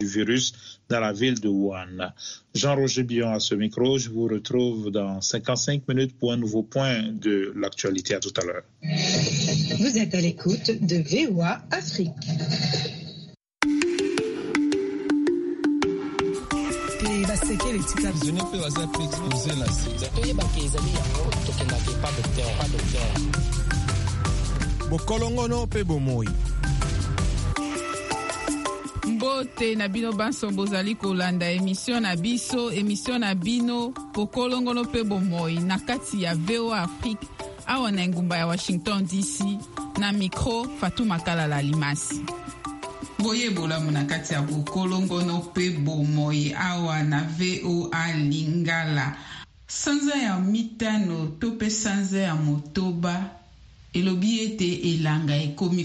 du virus dans la ville de Wuhan. Jean-Roger Billon à ce micro. Je vous retrouve dans 55 minutes pour un nouveau point de l'actualité. À tout à l'heure. Vous êtes à l'écoute de VOA Afrique. Bokolongono pe bomoi. Mbote na bino banso bozali kolanda émission na bino Bokolongono pe bomoi na kati ya VOA Afrique awa na ngumba ya Washington DC na micro Fatou Makala Limasi. Boyebola muna kati ya Bokolongono pe bomoi awa na VOA Lingala. Sanza ya mitano tope sanza ya motoba elobi ete elanga ekomi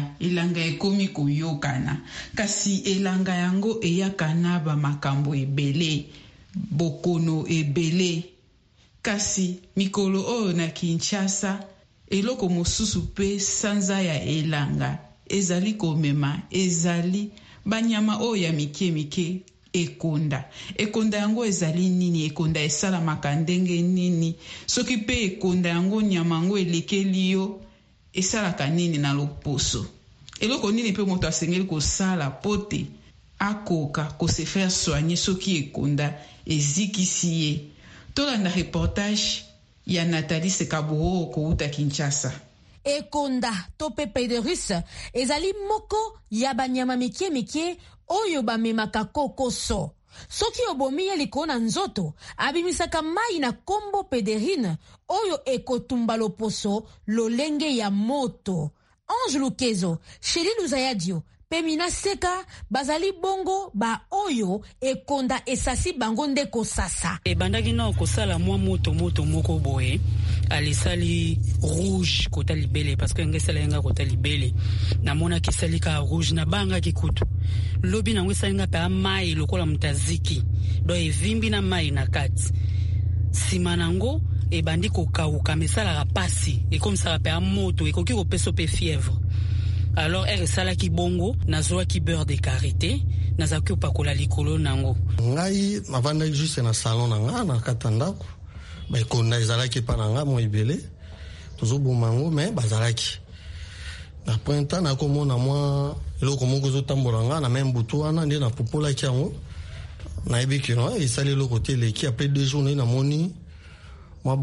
koyokana kasi elanga yango eyakana ba makambo ebele bokono ebele kasi mikolo oyo na Kinshasa eloko mosusu pe sanza ya elanga ezali komema ezali banyama oyo ya mike ekonda yango ezali nini ekonda esalamaka ndenge nini soki pe ekonda yango nyama yango elekeli yo esalaka nini na loposo eloko nini pe moto asengeli kosala pote akoka kose faire soigner soki ekonda ezikisi ye. Tolanda reportage ya Nathalie Sekaburo kouta Kinshasa. Ekonda to pe pederus ezali moko ya banyama mike oyo bamemaka kokoso. Soki obomi ye likona nzoto abimisaka mai na kombo pederine oyo ekotumba loposo lolenge ya moto. Ange Lukezo, Sheli Luzayadio, Pemina Seka, bazali bongo ba oyo ekonda esasi bango nde kosasa. Bandaki na kosala mwa moto moko boye. Alisali rouge kota libele parce que ngesala yenga kota libele. Na mona kisali ka rouge na banga kikutu. Lobi na ngesa yenga pa mai lokola mtaziki. Do evimbi na mai na kati. Simanango bandi kokauka mesala rapasi. E comme ça pa moto e koki ko peso pe fièvre. Alors elle sala ki bongo nazoa ki beurre de karité nazaki opakola likolo nango. Ngai navanda juste na salon nanga na katandako. Ba ikonda ezalaki pa nanga mo ibele. Tozobumango mais bazalaki. Na pointa na komona mwa eloko moko zotambola nga na même butu wana nde na popola kiango. Na ebiki no esali eloko tele ki après 2 jours na moni moi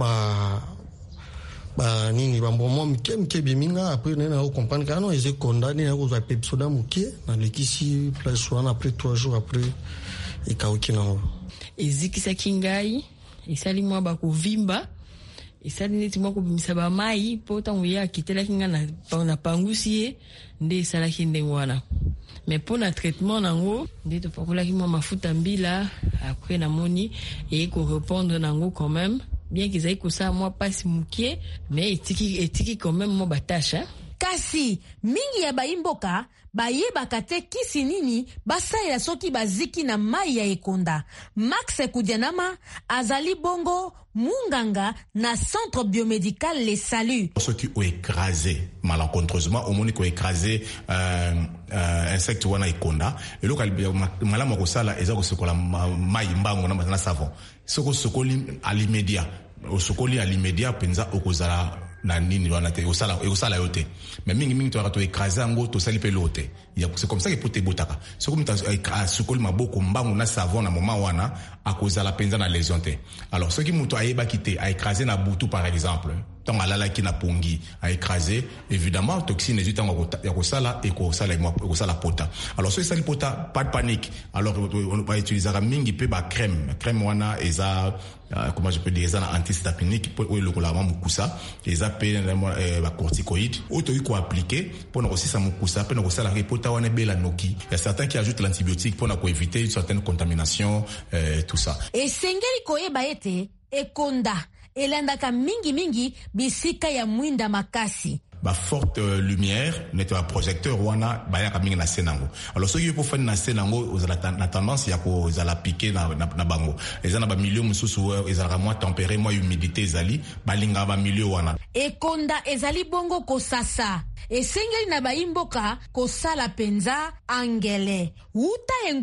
ba nini bambomo mke biminga après nena ko comprendre que non ils ont condamné à cause de pepsoda muke na lekisi place wana après 3 jours après et kaokina ezikisa kingai isali mwa ba kuvimba isali neti mwa kubimisa ba mai pota nguya kitela kinga na pangusie nde sala kinde wana mais pour le traitement nango nde to pakola ki mwa mafuta mbila après na moni et ko répondre nango quand même. Bien qu'ils aient ça moi pas si moukier mais etiki quand même mo batasha kasi mingi ya baimboka bayebaka te kisi nini basalela soki baziki na mai ya ekonda. Max Kudianama azali bongo munganga na centre biomédical Les Saluts. Ceux qui ont écrasé malencontreusement au monde qui ont écrasé insecte wana ekonda et local malama ko sala ezako sokola mai mbango na savon sokoli à l'immédiat au sokoli à l'immédiat penza okozala na nini wana te osala yote mais mingi to rato écraser ngo to sali pe lote c'est comme ça que pote botaka c'est comme ta sokoli maboko mbango na savon na moment wana akozala penza na lésion te. Alors ceux qui muto ayeba kité a écraser na butu par exemple tant alala ki na pongi a écraser évidemment toxine ezita ngo ya kosala et kosala pota. Alors ceux sali pota pas de panique. Alors on va utiliser mingi pe ba crème wana eza comment je peux dire ça antihistaminique pour le cola mukusa eza pe ba corticoïde auto ko appliquer pour na aussi ça mukusa pe na kosala pota wana bela noki. Il y a certains qui ajoutent l'antibiotique pour na ko éviter une certaine contamination tout ça. Et sengeli koyeba ete ekonda elandaka mingi bisika ya mwinda makasi. Ba forte lumière n'est un projecteur wana ba ya kaminga na senango. Alors ceux qui pour faire na senango aux la tendance ya ko za piquer na bango. Les ana ba milieu mususu ezala moins tempéré moins humidité ezali balinga ba milieu wana. Ekonda ezali bongo kosasa. Esengeli na baimboka kosala penza angele. Uta